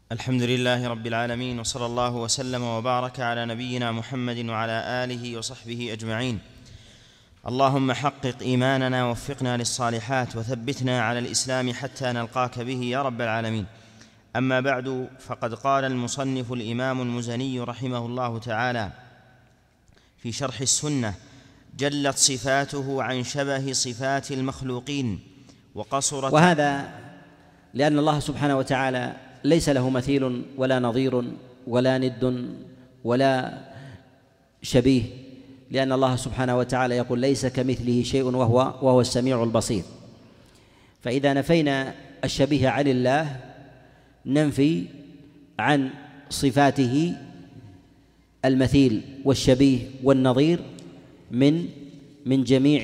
الحمد لله رب العالمين، وصلى الله وسلم وبارك على نبينا محمد وعلى آله وصحبه أجمعين. اللهم حقق إيماننا ووفقنا للصالحات وثبتنا على الإسلام حتى نلقاك به يا رب العالمين. أما بعد، فقد قال المصنف الإمام المزني رحمه الله تعالى في شرح السنة: جلت صفاته عن شبه صفات المخلوقين وقصرت. وهذا لأن الله سبحانه وتعالى ليس له مثيل ولا نظير ولا ند ولا شبيه، لأن الله سبحانه وتعالى يقول: ليس كمثله شيء وهو السميع البصير. فإذا نفينا الشبيه عن الله ننفي عن صفاته المثيل والشبيه والنظير من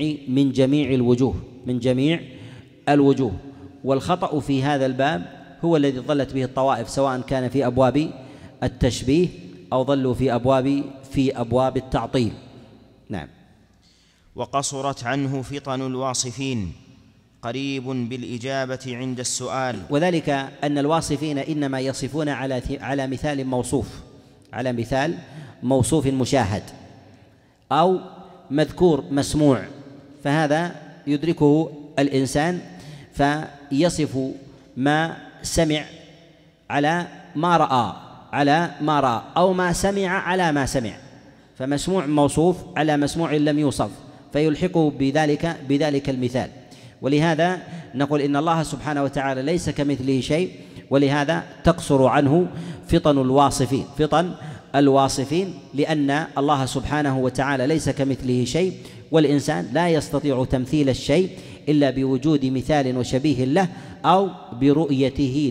جميع الوجوه. والخطأ في هذا الباب هو الذي ضلت به الطوائف، سواء كان في أبواب التشبيه أو ضلوا في أبواب التعطيل. نعم. وقصرت عنه فطن الواصفين، قريب بالإجابة عند السؤال. وذلك أن الواصفين إنما يصفون على مثال موصوف مشاهد أو مذكور مسموع، فهذا يدركه الإنسان فيصف ما سمع على ما رأى أو ما سمع على ما سمع، فمسموع موصوف على مسموع لم يوصف فيلحقه بذلك المثال. ولهذا نقول إن الله سبحانه وتعالى ليس كمثله شيء، ولهذا تقصر عنه فطن الواصفين، لأن الله سبحانه وتعالى ليس كمثله شيء، والإنسان لا يستطيع تمثيل الشيء إلا بوجود مثال وشبيه له أو برؤيته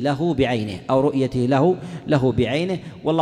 له بعينه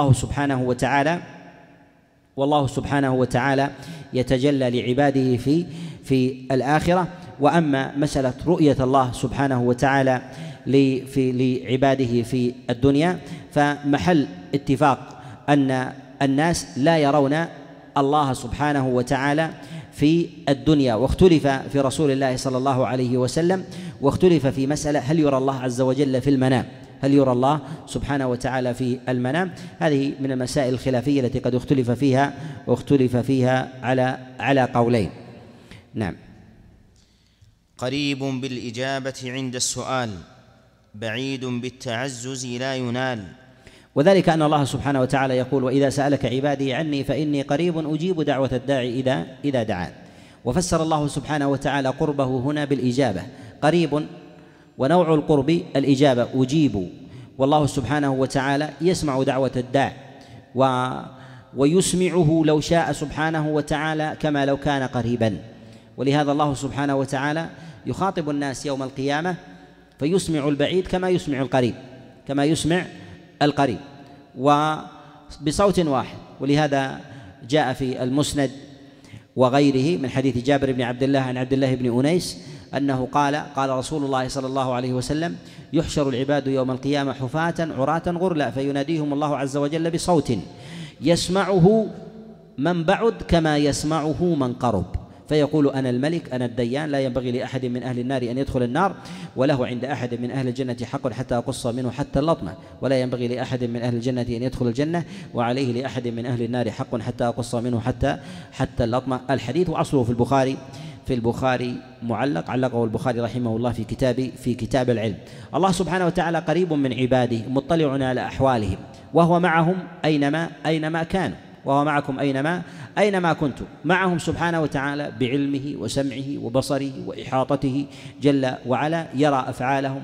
والله سبحانه وتعالى يتجلى لعباده في الآخرة. وأما مسألة رؤية الله سبحانه وتعالى لعباده في الدنيا فمحل اتفاق أن الناس لا يرون الله سبحانه وتعالى في الدنيا، واختلف في رسول الله صلى الله عليه وسلم، واختلف في مسألة: هل يرى الله عز وجل في المنام؟ هل يرى الله سبحانه وتعالى في المنام؟ هذه من المسائل الخلافية التي قد اختلف فيها على قولين. نعم. قريب بالإجابة عند السؤال، بعيد بالتعزز لا ينال. وذلك أن الله سبحانه وتعالى يقول: وإذا سألك عبادي عني فإني قريب أجيب دعوة الداعي إذا دعان. وفسر الله سبحانه وتعالى قربه هنا بالإجابة، قريب ونوع القرب الإجابة أجيب، والله سبحانه وتعالى يسمع دعوة الداع ويسمعه لو شاء سبحانه وتعالى كما لو كان قريبا. ولهذا الله سبحانه وتعالى يخاطب الناس يوم القيامة فيسمع البعيد كما يسمع القريب وبصوت واحد. ولهذا جاء في المسند وغيره من حديث جابر بن عبد الله عن عبد الله بن أنيس أنه قال رسول الله صلى الله عليه وسلم: يحشر العباد يوم القيامة حفاة عراة غرلا فيناديهم الله عز وجل بصوت يسمعه من بعد كما يسمعه من قرب، فيقول: أنا الملك أنا الديان، لا ينبغي لأحد من أهل النار أن يدخل النار، وله عند أحد من أهل الجنة حق حتى أقص منه حتى اللطمة، ولا ينبغي لأحد من أهل الجنة أن يدخل الجنة، وعليه لأحد من أهل النار حق حتى أقص منه حتى اللطمة. الحديث أصله في البخاري معلق، علقه البخاري رحمه الله في كتاب العلم. الله سبحانه وتعالى قريب من عباده، مطلع على أحوالهم، وهو معهم أينما كانوا، وهو معكم أينما كنتم، معهم سبحانه وتعالى بعلمه وسمعه وبصره وإحاطته جل وعلا، يرى أفعالهم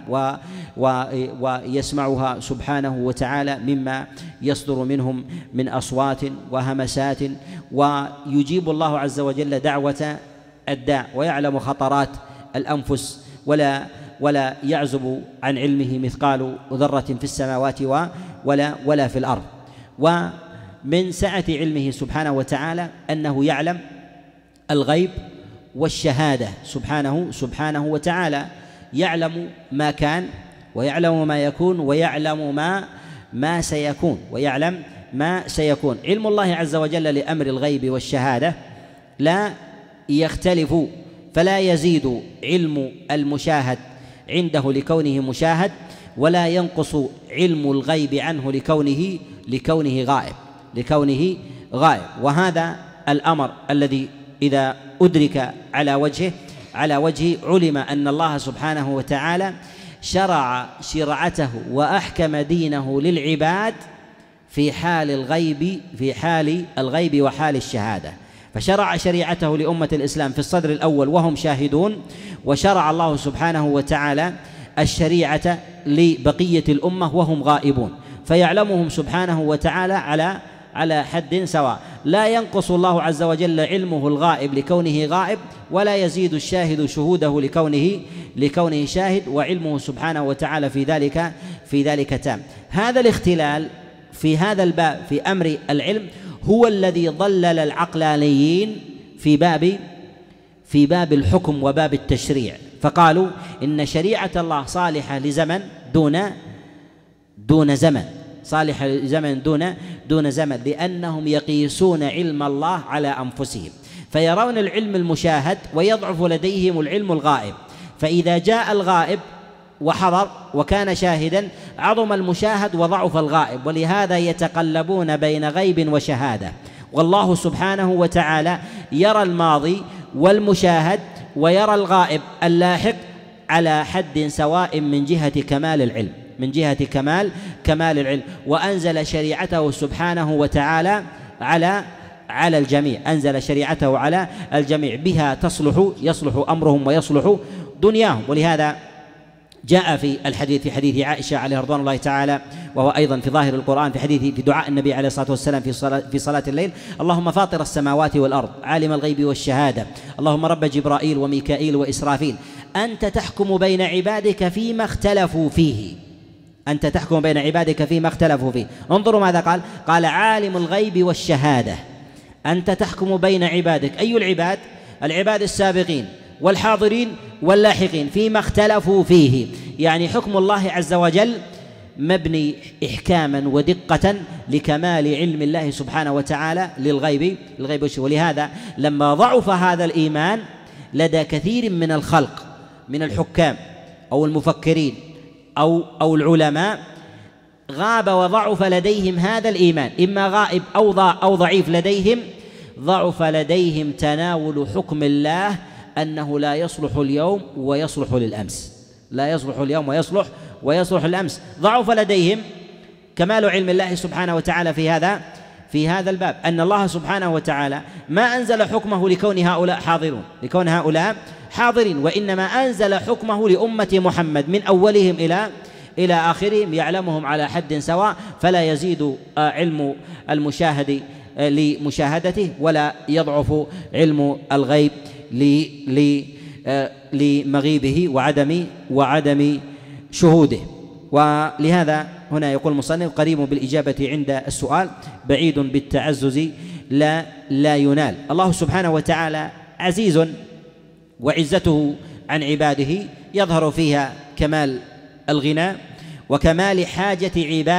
ويسمعها سبحانه وتعالى مما يصدر منهم من أصوات وهمسات، ويجيب الله عز وجل دعوة الداع، ويعلم خطرات الأنفس، ولا يعزب عن علمه مثقال ذرة في السماوات ولا في الأرض. ومن سعة علمه سبحانه وتعالى أنه يعلم الغيب والشهادة سبحانه وتعالى، يعلم ما كان ويعلم ما يكون ويعلم ما سيكون. علم الله عز وجل لأمر الغيب والشهادة لا يختلف، فلا يزيد علم المشاهد عنده لكونه مشاهد، ولا ينقص علم الغيب عنه لكونه غائب. وهذا الأمر الذي إذا أدرك على وجهه علم أن الله سبحانه وتعالى شرع شرعته وأحكم دينه للعباد في حال الغيب وحال الشهادة. فشرع شريعته لأمة الإسلام في الصدر الأول وهم شاهدون، وشرع الله سبحانه وتعالى الشريعة لبقية الأمة وهم غائبون، فيعلمهم سبحانه وتعالى على حد سواء. لا ينقص الله عز وجل علمه الغائب لكونه غائب، ولا يزيد الشاهد شهوده لكونه شاهد، وعلمه سبحانه وتعالى في ذلك تام. هذا الاختلال في هذا الباب في أمر العلم هو الذي ضلل العقلانيين في باب الحكم وباب التشريع، فقالوا إن شريعة الله صالحة لزمن دون زمن، صالحة لزمن دون زمن، لأنهم يقيسون علم الله على أنفسهم، فيرون العلم المشاهد ويضعف لديهم العلم الغائب. فإذا جاء الغائب وحضر وكان شاهدا عظم المشاهد وضعف الغائب، ولهذا يتقلبون بين غيب وشهادة. والله سبحانه وتعالى يرى الماضي والمشاهد ويرى الغائب اللاحق على حد سواء من جهة كمال العلم، وأنزل شريعته سبحانه وتعالى على الجميع، أنزل شريعته على الجميع، بها يصلح أمرهم ويصلح دنياهم. ولهذا جاء في حديث عائشة عليه رضوان الله تعالى، وهو أيضا في ظاهر القرآن في دعاء النبي عليه الصلاة والسلام في صلاة الليل: اللهم فاطر السماوات والأرض عالم الغيب والشهادة، اللهم رب جبرائيل وميكائيل وإسرافيل، أنت تحكم بين عبادك فيما اختلفوا فيه، أنت تحكم بين عبادك فيما اختلفوا فيه. انظروا ماذا قال عالم الغيب والشهادة، أنت تحكم بين عبادك، أي العباد السابقين والحاضرين واللاحقين فيما اختلفوا فيه، يعني حكم الله عز وجل مبني إحكاما ودقة لكمال علم الله سبحانه وتعالى للغيب والشهادة. ولهذا لما ضعف هذا الإيمان لدى كثير من الخلق من الحكام أو المفكرين أو العلماء، غاب وضعف لديهم هذا الإيمان، إما غائب أو ضعيف لديهم، ضعف لديهم تناول حكم الله أنه لا يصلح اليوم ويصلح للأمس، لا يصلح اليوم ويصلح الأمس. ضعف لديهم كمال علم الله سبحانه وتعالى في هذا الباب، أن الله سبحانه وتعالى ما أنزل حكمه لكون هؤلاء حاضرين، وإنما أنزل حكمه لأمة محمد من أولهم إلى آخرهم، يعلمهم على حد سواء، فلا يزيد علم المشاهد لمشاهدته، ولا يضعف علم الغيب لمغيبه وعدم شهوده. ولهذا هنا يقول المصنف: قريب بالإجابة عند السؤال، بعيد بالتعزز لا ينال. الله سبحانه وتعالى عزيز، وعزته عن عباده يظهر فيها كمال الغنى وكمال حاجة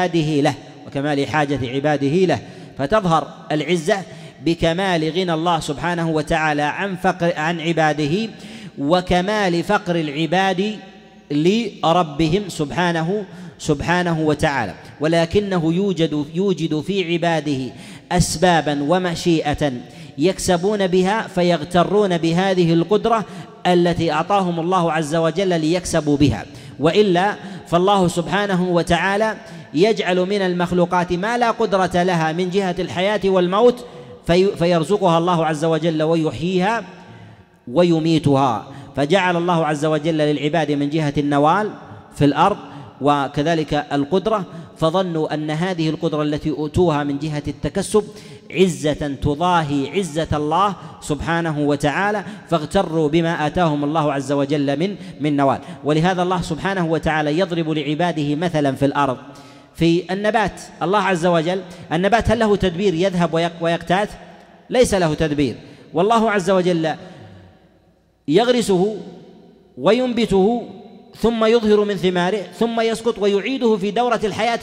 عباده له، فتظهر العزة بكمال غنى الله سبحانه وتعالى عن عباده، وكمال فقر العباد لربهم سبحانه وتعالى. ولكنه يوجد في عباده أسبابا ومشيئة يكسبون بها، فيغترون بهذه القدرة التي أعطاهم الله عز وجل ليكسبوا بها، وإلا فالله سبحانه وتعالى يجعل من المخلوقات ما لا قدرة لها من جهة الحياة والموت، فيرزقها الله عز وجل ويحييها ويميتها. فجعل الله عز وجل للعباد من جهة النوال في الأرض وكذلك القدرة، فظنوا أن هذه القدرة التي أوتوها من جهة التكسب عزة تضاهي عزة الله سبحانه وتعالى، فاغتروا بما آتاهم الله عز وجل من نوال. ولهذا الله سبحانه وتعالى يضرب لعباده مثلا في الأرض في النبات. الله عز وجل النبات هل له تدبير يذهب ويقتات؟ ليس له تدبير، والله عز وجل يغرسه وينبته ثم يظهر من ثماره ثم يسقط ويعيده في دورة الحياة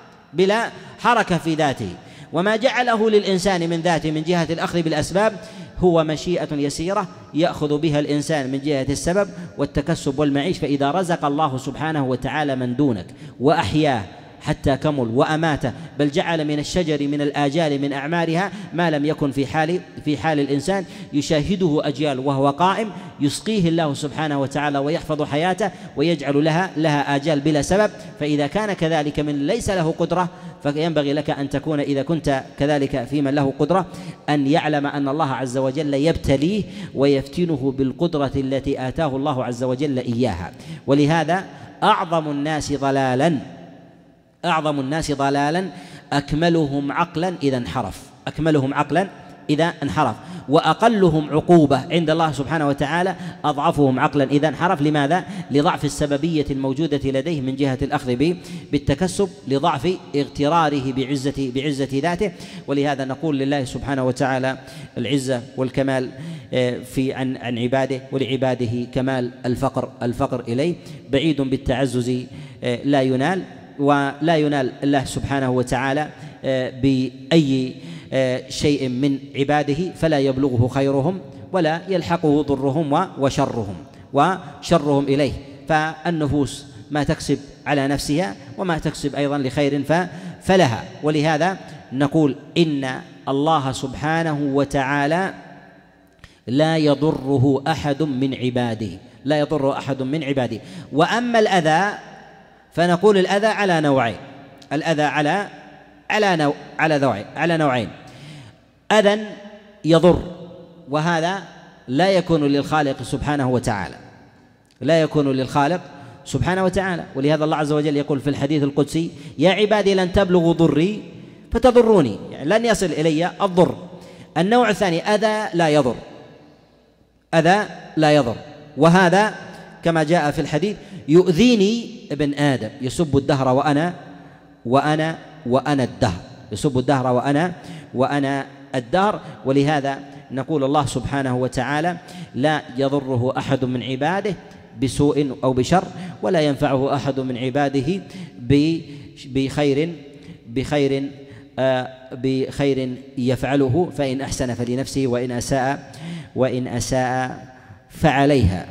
بلا حركة في ذاته. وما جعله للإنسان من ذاته من جهة الأخذ بالأسباب هو مشيئة يسيرة يأخذ بها الإنسان من جهة السبب والتكسب والمعيش. فإذا رزق الله سبحانه وتعالى من دونك وأحياه حتى كمل وأماته، بل جعل من الشجر من الآجال من أعمارها ما لم يكن في حال الإنسان يشاهده أجيال وهو قائم، يسقيه الله سبحانه وتعالى ويحفظ حياته ويجعل لها آجال بلا سبب. فإذا كان كذلك من ليس له قدرة، فينبغي لك أن تكون إذا كنت كذلك في من له قدرة أن يعلم أن الله عز وجل يبتليه ويفتنه بالقدرة التي آتاه الله عز وجل إياها. ولهذا أعظم الناس ضلالا أكملهم عقلا إذا انحرف، وأقلهم عقوبة عند الله سبحانه وتعالى أضعفهم عقلا إذا انحرف. لماذا؟ لضعف السببية الموجودة لديه من جهة الأخذ بالتكسب، لضعف اغتراره بعزة ذاته. ولهذا نقول لله سبحانه وتعالى العزة والكمال عن عباده، ولعباده كمال الفقر إليه، بعيد بالتعزز لا ينال، ولا ينال الله سبحانه وتعالى بأي شيء من عباده فلا يبلغه خيرهم ولا يلحقه ضرهم وشرهم إليه. فالنفوس ما تكسب على نفسها وما تكسب أيضا لخير فلها. ولهذا نقول إن الله سبحانه وتعالى لا يضره أحد من عباده. وأما الأذى فنقول الأذى على نوعين، على نوعين. أذى يضر، وهذا لا يكون للخالق سبحانه وتعالى، ولهذا الله عز وجل يقول في الحديث القدسي: يا عبادي لن تبلغوا ضري فتضروني، يعني لن يصل إلي الضر. النوع الثاني أذى لا يضر، وهذا كما جاء في الحديث: يؤذيني ابن آدم يسب الدهر وأنا الدهر، يسب الدهر وأنا الدهر. ولهذا نقول الله سبحانه وتعالى لا يضره أحد من عباده بسوء أو بشر، ولا ينفعه أحد من عباده بخير يفعله، فإن أحسن فلنفسه وإن أساء فعليها.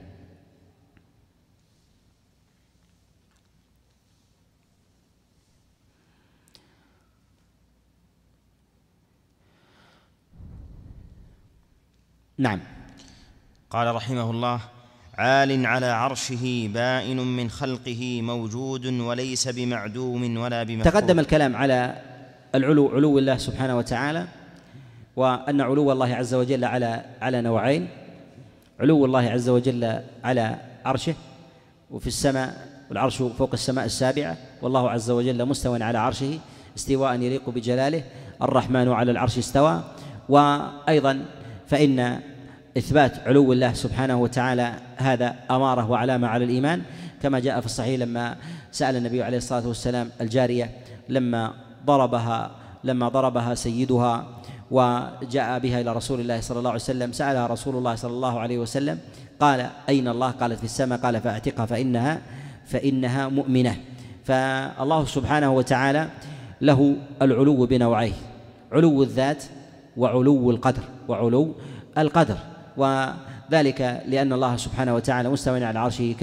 نعم. قال رحمه الله: عال على عرشه بائن من خلقه موجود وليس بمعدوم ولا بمفقود. تقدم الكلام على علو الله سبحانه وتعالى، وأن علو الله عز وجل على نوعين: علو الله عز وجل على عرشه وفي السماء، والعرش فوق السماء السابعة، والله عز وجل مستوى على عرشه استواء يليق بجلاله، الرحمن على العرش استوى. وأيضا فإن إثبات علو الله سبحانه وتعالى هذا أمارة وعلامة على الإيمان، كما جاء في الصحيح لما سأل النبي عليه الصلاة والسلام الجارية لما ضربها سيدها وجاء بها إلى رسول الله صلى الله عليه وسلم، سألها رسول الله صلى الله عليه وسلم قال: أين الله؟ قالت: في السماء. قال: فأعتقها فإنها مؤمنة. فالله سبحانه وتعالى له العلو بنوعيه: علو الذات وعلو القدر، وذلك لأن الله سبحانه وتعالى مستوى على عرشه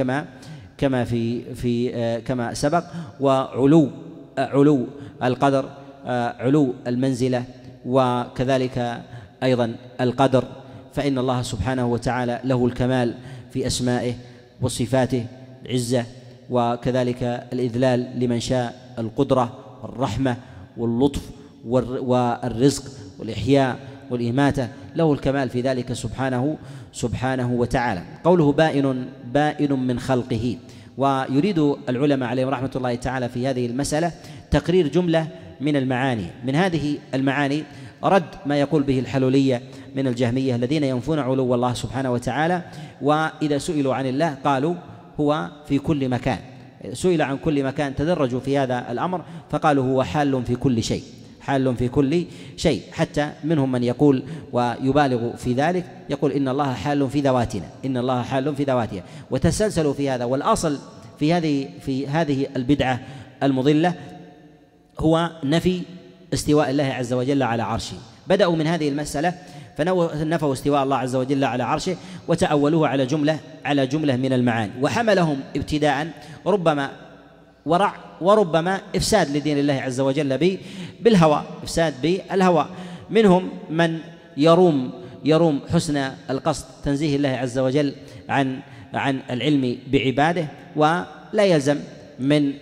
كما سبق. وعلو القدر علو المنزلة، وكذلك أيضا القدر، فإن الله سبحانه وتعالى له الكمال في أسمائه وصفاته، العزة وكذلك الإذلال لمن شاء، القدرة والرحمة واللطف والرزق والإحياء والإماتة، له الكمال في ذلك سبحانه وتعالى. قوله بائن من خلقه، ويريد العلماء عليهم رحمة الله تعالى في هذه المسألة تقرير جملة من المعاني. من هذه المعاني رد ما يقول به الحلولية من الجهمية الذين ينفون علو الله سبحانه وتعالى، وإذا سئلوا عن الله قالوا هو في كل مكان. سئل عن كل مكان تدرجوا في هذا الأمر فقالوا هو حال في كل شيء، حتى منهم من يقول ويبالغ في ذلك، يقول إن الله حال في ذواتنا، وتسلسلوا في هذا. والأصل في هذه البدعة المضلة هو نفي استواء الله عز وجل على عرشه. بدأوا من هذه المسألة فنفوا استواء الله عز وجل على عرشه وتأولوه على جملة من المعاني، وحملهم ابتداء ربما ورع وربما إفساد لدين الله عز وجل بالهوى، إفساد بالهوى. منهم من يروم حسن القصد تنزيه الله عز وجل عن العلم بعباده، ولا يلزم من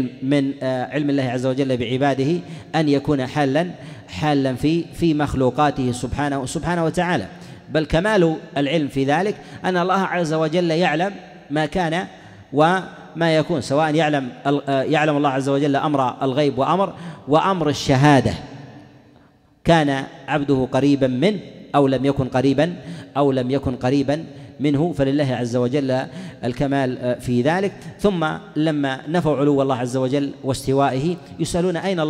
علم الله عز وجل بعباده أن يكون حالا في مخلوقاته سبحانه وتعالى، بل كمال العلم في ذلك أن الله عز وجل يعلم ما كان وما يكون، سواء يعلم الله عز وجل أمر الغيب وأمر الشهادة، كان عبده قريبا منه أو لم يكن قريبا منه، فلله عز وجل الكمال في ذلك. ثم لما نفوا علو الله عز وجل واستوائه يسألون أين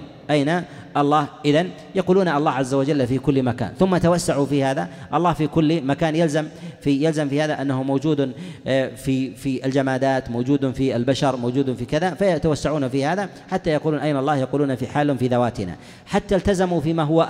الله إذن يقولون الله عز وجل في كل مكان، ثم توسعوا في هذا، الله في كل مكان يلزم في هذا أنه موجود في الجمادات، موجود في البشر، موجود في كذا، فيتوسعون في هذا حتى يقولون أين الله، يقولون في حال في ذواتنا، حتى التزموا فيما هو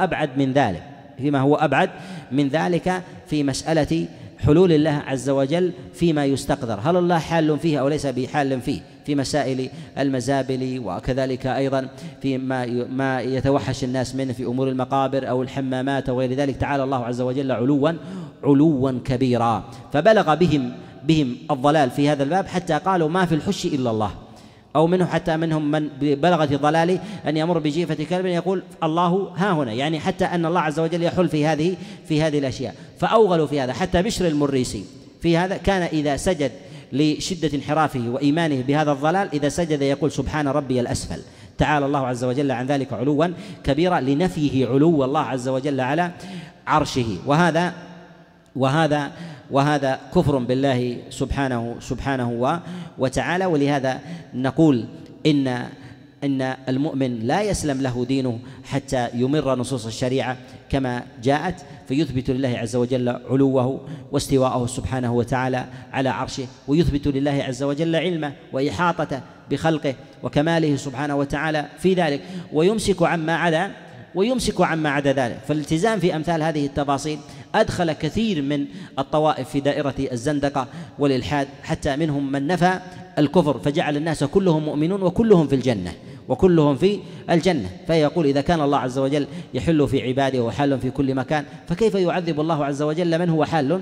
أبعد من ذلك في مسألة حلول الله عز وجل فيما يستقدر، هل الله حال فيه أو ليس بحال فيه، في مسائل المزابل، وكذلك أيضا في ما يتوحش الناس منه في أمور المقابر أو الحمامات وغير ذلك. تعالى الله عز وجل علوا كبيرا، فبلغ بهم الضلال في هذا الباب حتى قالوا ما في الحش إلا الله، أو حتى منهم من بلغت الضلال أن يمر بجيفة كلب يقول الله ها هنا، يعني حتى أن الله عز وجل يحل في هذه الأشياء، فأوغلوا في هذا. حتى بشر المريسي في هذا كان إذا سجد لشدة انحرافه وإيمانه بهذا الضلال، إذا سجد يقول سبحان ربي الأسفل، تعالى الله عز وجل عن ذلك علوا كبيرا، لنفيه علو الله عز وجل على عرشه. وهذا كفر بالله سبحانه وتعالى. ولهذا نقول إن المؤمن لا يسلم له دينه حتى يمر نصوص الشريعة كما جاءت، فيثبت لله عز وجل علوه واستواءه سبحانه وتعالى على عرشه، ويثبت لله عز وجل علمه وإحاطته بخلقه وكماله سبحانه وتعالى في ذلك، ويمسك عما عدا ذلك. فالالتزام في أمثال هذه التفاصيل أدخل كثير من الطوائف في دائرة الزندقة والإلحاد، حتى منهم من نفى الكفر فجعل الناس كلهم مؤمنون وكلهم في الجنة. فيقول إذا كان الله عز وجل يحل في عباده وحال في كل مكان، فكيف يعذب الله عز وجل من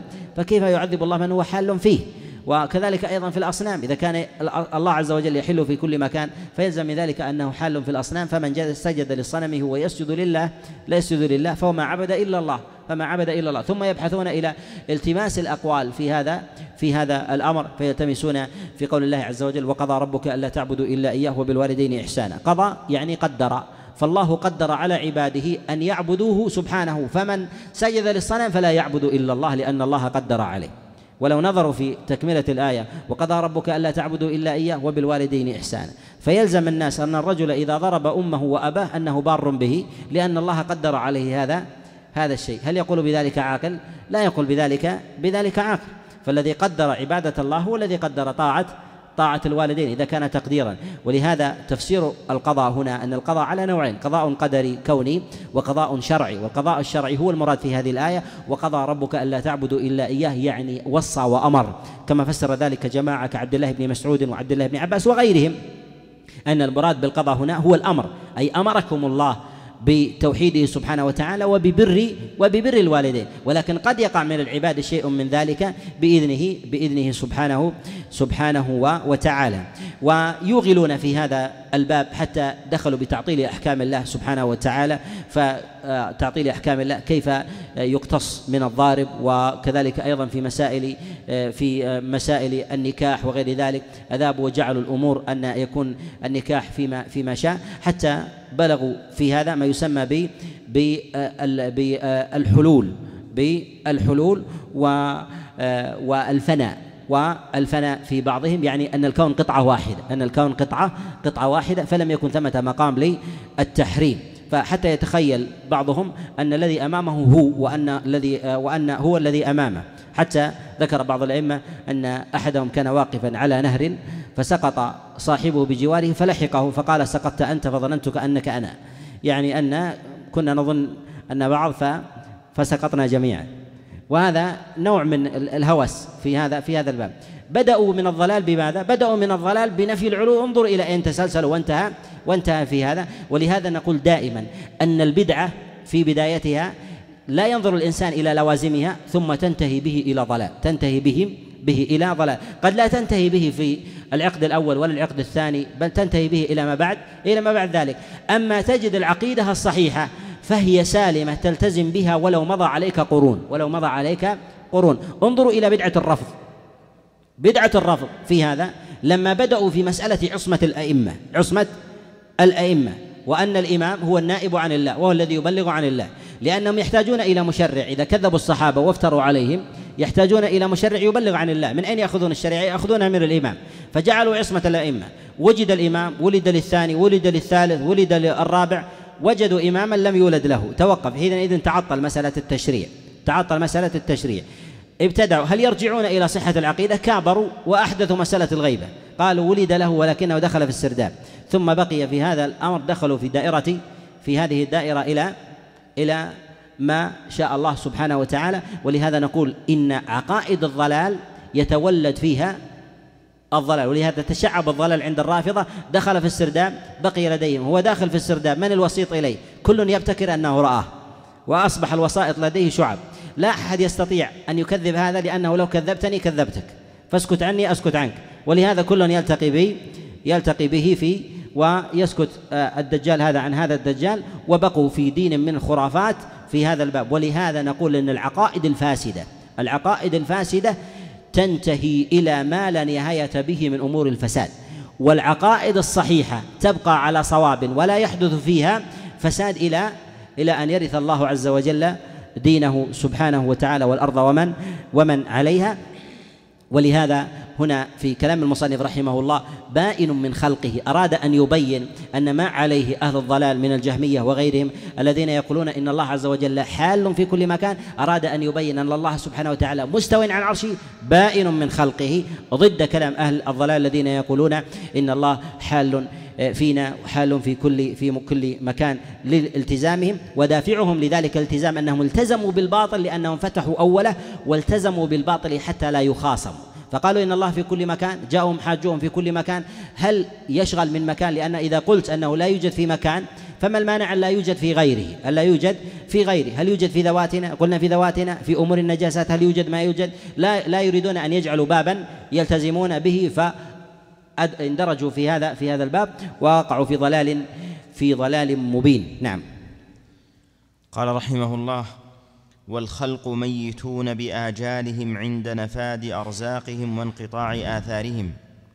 هو حال فيه؟ وكذلك أيضا في الأصنام، إذا كان الله عز وجل يحل في كل مكان فيلزم من ذلك أنه حال في الأصنام، فمن سجد للصنم هو يسجد لله لا يسجد لله فما عبد إلا الله. ثم يبحثون إلى التماس الأقوال في هذا الأمر، فيلتمسون في قول الله عز وجل وقضى ربك ألا تعبدوا إلا إياه وبالوالدين إحسانا. قضى يعني قدر، فالله قدر على عباده أن يعبدوه سبحانه، فمن سجد للصنم فلا يعبد إلا الله لأن الله قدر عليه. ولو نظروا في تكملة الآية وقضى ربك ألا تعبدوا إلا إياه وبالوالدين إحسانا، فيلزم الناس أن الرجل إذا ضرب أمه وأباه أنه بار به، لأن الله قدر عليه هذا الشيء. هل يقول بذلك عاقل؟ لا يقول بذلك عاقل. فالذي قدر عبادة الله هو الذي قدر طاعة الوالدين إذا كان تقديرا. ولهذا تفسير القضاء هنا أن القضاء على نوعين: قضاء قدري كوني وقضاء شرعي. والقضاء الشرعي هو المراد في هذه الآية، وقضى ربك ألا تعبدوا إلا إياه، يعني وصى وأمر، كما فسر ذلك جماعة كعبد الله بن مسعود وعبد الله بن عباس وغيرهم، أن المراد بالقضاء هنا هو الأمر، أي أمركم الله بتوحيده سبحانه وتعالى وببر الوالدين. ولكن قد يقع من العباد شيء من ذلك بإذنه سبحانه وتعالى. ويوغلون في هذا الباب حتى دخلوا بتعطيل أحكام الله سبحانه وتعالى. فتعطيل أحكام الله كيف يقتص من الضارب، وكذلك أيضا في مسائل النكاح وغير ذلك أذابوا وجعلوا الأمور أن يكون النكاح فيما شاء، حتى بلغوا في هذا ما يسمى بالحلول والفناء في بعضهم، يعني أن الكون قطعة واحدة، فلم يكن ثمة مقام للتحريم. فحتى يتخيل بعضهم أن الذي أمامه هو وأن هو الذي أمامه، حتى ذكر بعض الأئمة أن أحدهم كان واقفا على نهر فسقط صاحبه بجواره فلحقه فقال سقطت أنت فظننتك أنك أنا، يعني أن كنا نظن أن بعض فسقطنا جميعا. وهذا نوع من الهوس في هذا الباب. بدأوا من الضلال بماذا؟ بدأوا من الضلال بنفي العلو، انظر إلى أين تسلسلوا وانتهى في هذا. ولهذا نقول دائما أن البدعة في بدايتها لا ينظر الإنسان إلى لوازمها ثم تنتهي به إلى ضلال، تنتهي به إلى ضلال. قد لا تنتهي به في العقد الأول ولا العقد الثاني، بل تنتهي به إلى ما بعد ذلك. أما تجد العقيدة الصحيحة فهي سالمة تلتزم بها ولو مضى عليك قرون. انظروا إلى بدعة الرفض في هذا لما بدأوا في مسألة عصمة الأئمة وأن الإمام هو النائب عن الله وهو الذي يبلغ عن الله، لأنهم يحتاجون إلى مشرع. إذا كذبوا الصحابة وافتروا عليهم يحتاجون إلى مشرع يبلغ عن الله. من أين يأخذون الشريعة؟ يأخذونها من الإمام. فجعلوا عصمة الأئمة. وجد الإمام، ولد للثاني، ولد للثالث، ولد للرابع، وجدوا إماما لم يولد له، توقف. حينئذ تعطل مسألة التشريع. ابتدعوا. هل يرجعون إلى صحة العقيدة؟ كابروا وأحدثوا مسألة الغيبة، قالوا ولد له ولكنه دخل في السرداب، ثم بقي في هذا الأمر، دخلوا في هذه الدائرة إلى ما شاء الله سبحانه وتعالى. ولهذا نقول إن عقائد الضلال يتولد فيها الضلال، ولهذا تشعب الضلال عند الرافضة. دخل في السرداب، بقي لديهم. هو داخل في السرداب، من الوسيط إليه؟ كل يبتكر أنه رآه، وأصبح الوسائط لديه شعب. لا أحد يستطيع أن يكذب هذا، لأنه لو كذبتني كذبتك، فاسكت عني أسكت عنك. ولهذا كل يلتقي به ويسكت الدجال هذا عن هذا الدجال، وبقوا في دين من الخرافات في هذا الباب. ولهذا نقول أن العقائد الفاسدة تنتهي إلى ما لا نهاية به من أمور الفساد، والعقائد الصحيحة تبقى على صواب ولا يحدث فيها فساد إلى أن يرث الله عز وجل دينه سبحانه وتعالى والأرض ومن عليها. ولهذا هنا في كلام المصنف رحمه الله بائن من خلقه، أراد أن يبين أن ما عليه أهل الضلال من الجهمية وغيرهم الذين يقولون إن الله عز وجل حال في كل مكان، أراد أن يبين أن الله سبحانه وتعالى مستو على عرشه بائن من خلقه، ضد كلام أهل الضلال الذين يقولون إن الله حال فينا وحال في كل مكان لالتزامهم. ودافعهم لذلك الالتزام أنهم التزموا بالباطل لأنهم فتحوا أوله، والتزموا بالباطل حتى لا يخاصموا. فقالوا إن الله في كل مكان، جاءهم حاجوهم في كل مكان. هل يشغل من مكان؟ لأن إذا قلت أنه لا يوجد في مكان فما المانع أن لا يوجد في غيره؟ هل يوجد في ذواتنا؟ قلنا في ذواتنا. في أمور النجاسات هل يوجد ما يوجد؟ لا يريدون أن يجعلوا بابا يلتزمون به، فاندرجوا في هذا الباب ووقعوا في ضلال مبين. نعم. قال رحمه الله: والخلق ميتون بآجالهم عند نفاد أرزاقهم وانقطاع آثارهم،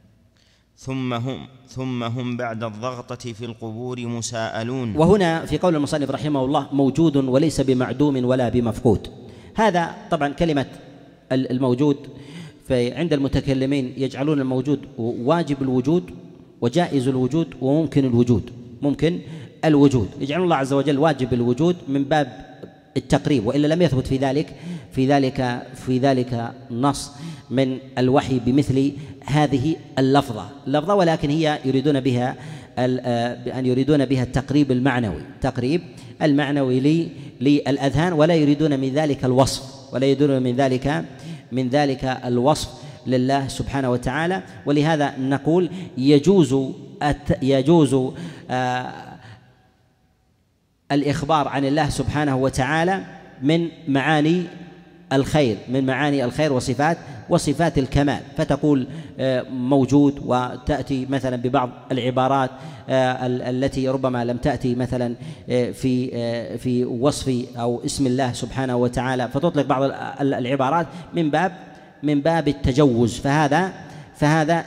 ثم هم بعد الضغطة في القبور مساءلون. وهنا في قول المصنف رحمه الله موجود وليس بمعدوم ولا بمفقود. هذا طبعا كلمة الموجود فعند المتكلمين يجعلون الموجود واجب الوجود وجائز الوجود وممكن الوجود، يجعلون الله عز وجل واجب الوجود من باب التقريب، وإلا لم يثبت في ذلك نص من الوحي بمثل هذه اللفظة، ولكن هي يريدون بها التقريب المعنوي للأذهان، ولا يريدون من ذلك الوصف لله سبحانه وتعالى. ولهذا نقول يجوز الإخبار عن الله سبحانه وتعالى من معاني الخير وصفات الكمال، فتقول موجود، وتأتي مثلا ببعض العبارات التي ربما لم تأتي مثلا في وصف أو اسم الله سبحانه وتعالى، فتطلق بعض العبارات من باب التجوز، فهذا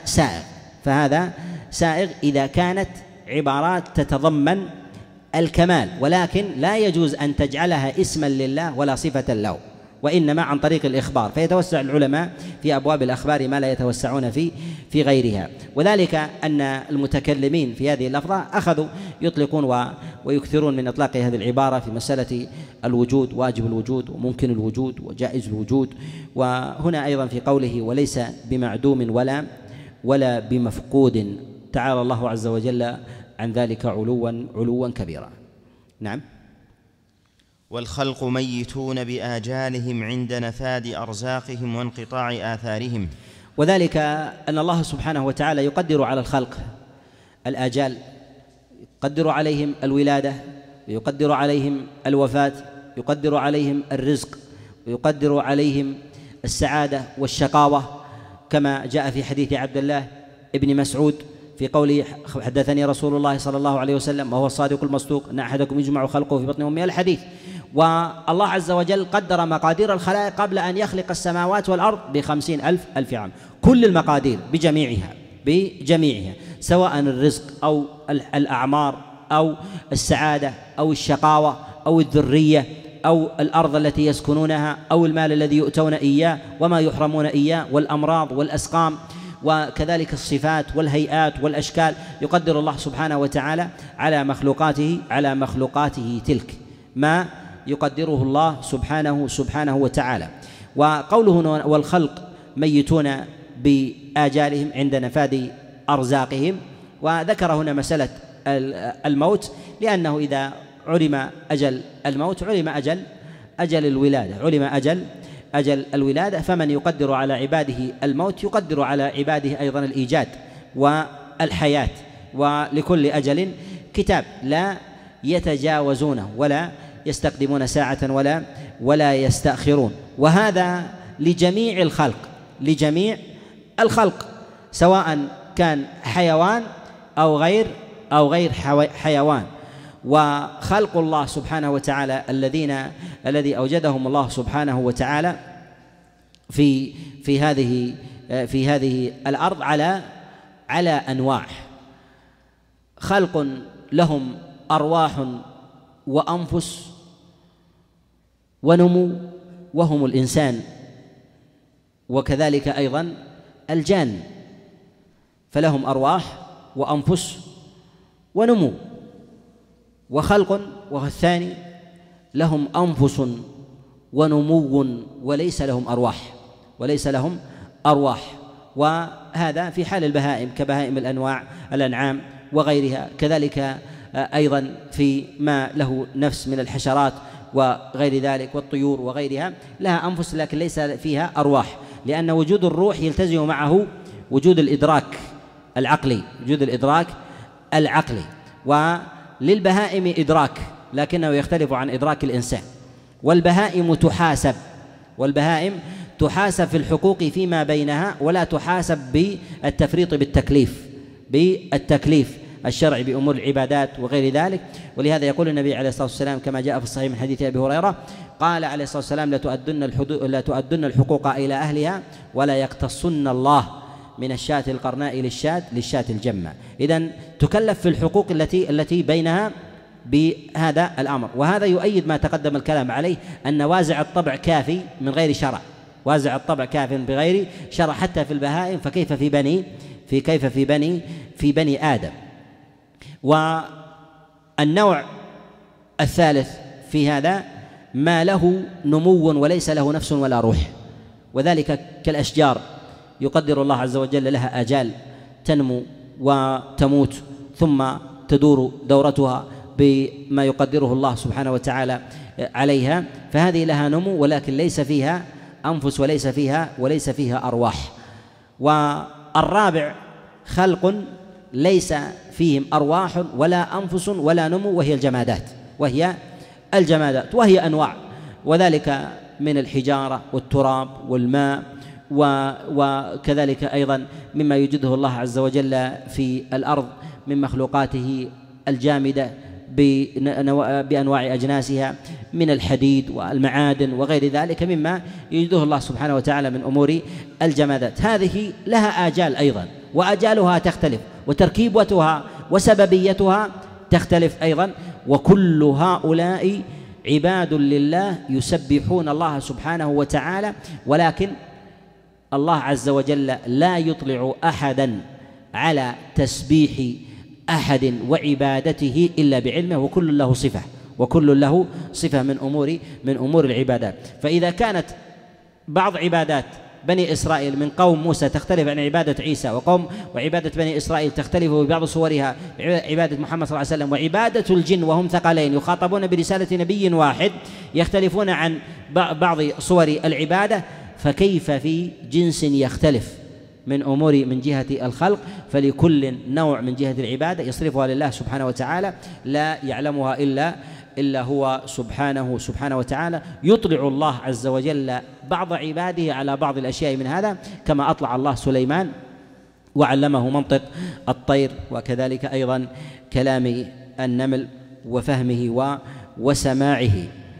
سائغ إذا كانت عبارات تتضمن الكمال، ولكن لا يجوز أن تجعلها اسما لله ولا صفة له، وإنما عن طريق الإخبار. فيتوسع العلماء في أبواب الأخبار ما لا يتوسعون في غيرها. وذلك أن المتكلمين في هذه اللفظة أخذوا يطلقون ويكثرون من إطلاق هذه العبارة في مسألة الوجود، واجب الوجود وممكن الوجود وجائز الوجود. وهنا أيضا في قوله وليس بمعدوم ولا بمفقود، تعالى الله عز وجل عن ذلك علوا كبيرا. نعم. والخلق ميتون بآجالهم عند نفاد أرزاقهم وانقطاع آثارهم. وذلك أن الله سبحانه وتعالى يقدر على الخلق الآجال، يقدر عليهم الولادة، ويقدر عليهم الوفاة، يقدر عليهم الرزق، ويقدر عليهم السعادة والشقاوة، كما جاء في حديث عبد الله ابن مسعود في قوله حدثني رسول الله صلى الله عليه وسلم وهو الصادق المصدوق أن أحدكم يجمع خلقه في بطن أمه الحديث. والله عز وجل قدر مقادير الخلائق قبل أن يخلق السماوات والأرض ب50,000 عام، كل المقادير بجميعها سواء الرزق أو الأعمار أو السعادة أو الشقاوة أو الذرية أو الأرض التي يسكنونها أو المال الذي يؤتون إياه وما يحرمون إياه والأمراض والأسقام، وكذلك الصفات والهيئات والأشكال، يقدر الله سبحانه وتعالى على مخلوقاته تلك ما يقدره الله سبحانه وتعالى. وقوله والخلق ميتون بآجالهم عند نفاد أرزاقهم، وذكر هنا مسألة الموت، لأنه إذا علم أجل الموت علم أجل الولادة، فمن يقدر على عباده الموت يقدر على عباده أيضا الإيجاد والحياة، ولكل أجل كتاب لا يتجاوزونه ولا يستقدمون ساعة ولا يستأخرون. وهذا لجميع الخلق سواء كان حيوان أو غير حيوان. وخلق الله سبحانه وتعالى الذي أوجدهم الله سبحانه وتعالى في هذه الأرض على أنواع، خلق لهم أرواح وأنفس ونمو وهم الإنسان، وكذلك أيضا الجان، فلهم أرواح وأنفس ونمو. وخلق والثاني لهم أنفس ونمو وليس لهم أرواح، وهذا في حال البهائم كبهائم الأنعام وغيرها، كذلك أيضا في ما له نفس من الحشرات وغير ذلك والطيور وغيرها لها أنفس لكن ليس فيها أرواح، لأن وجود الروح يلتزم معه وجود الإدراك العقلي. وللبهائم إدراك لكنه يختلف عن إدراك الإنسان. والبهائم تحاسب في الحقوق فيما بينها، ولا تحاسب بالتفريط بالتكليف الشرعي بأمور العبادات وغير ذلك. ولهذا يقول النبي عليه الصلاة والسلام كما جاء في الصحيح من حديث أبي هريرة قال عليه الصلاة والسلام لا تؤدن الحقوق إلى أهلها ولا يقتصن الله من الشاة القرناء للشاة الجمة. إذن تكلف في الحقوق التي بينها بهذا الأمر. وهذا يؤيد ما تقدم الكلام عليه أن وازع الطبع كافي من غير شرع، بغير شرع حتى في البهائم، فكيف في بني آدم. والنوع الثالث في هذا ما له نمو وليس له نفس ولا روح، وذلك كالأشجار يقدر الله عز وجل لها آجال تنمو وتموت ثم تدور دورتها بما يقدره الله سبحانه وتعالى عليها، فهذه لها نمو ولكن ليس فيها أنفس وليس فيها أرواح. والرابع خلق ليس فيهم أرواح ولا أنفس ولا نمو، وهي الجمادات وهي أنواع، وذلك من الحجارة والتراب والماء، وكذلك أيضا مما يوجده الله عز وجل في الأرض من مخلوقاته الجامدة بأنواع أجناسها من الحديد والمعادن وغير ذلك مما يوجده الله سبحانه وتعالى من أمور الجمادات. هذه لها آجال أيضا، وآجالها تختلف، وتركيبتها وسببيتها تختلف أيضا. وكل هؤلاء عباد لله يسبحون الله سبحانه وتعالى، ولكن الله عز وجل لا يطلع أحدا على تسبيح أحد وعبادته إلا بعلمه، وكل له صفة من أمور العبادات. فإذا كانت بعض عبادات بني إسرائيل من قوم موسى تختلف عن عبادة عيسى، وعبادة بني إسرائيل تختلف ببعض صورها عبادة محمد صلى الله عليه وسلم، وعبادة الجن وهم ثقلين يخاطبون برسالة نبي واحد يختلفون عن بعض صور العبادة، فكيف في جنس يختلف من أمور من جهة الخلق؟ فلكل نوع من جهة العبادة يصرفها لله سبحانه وتعالى لا يعلمها إلا هو سبحانه وتعالى. يطلع الله عز وجل بعض عباده على بعض الأشياء من هذا، كما أطلع الله سليمان وعلمه منطق الطير، وكذلك أيضا كلام النمل وفهمه وسماعه.